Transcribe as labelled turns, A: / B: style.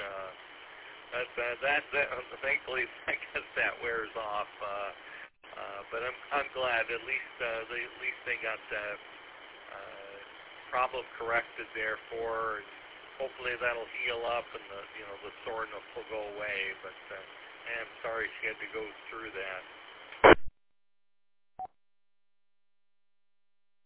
A: thankfully, I guess that wears off. But I'm glad at least they got that problem corrected there for, and hopefully that'll heal up and the soreness will go away. But I'm sorry she had to go through that.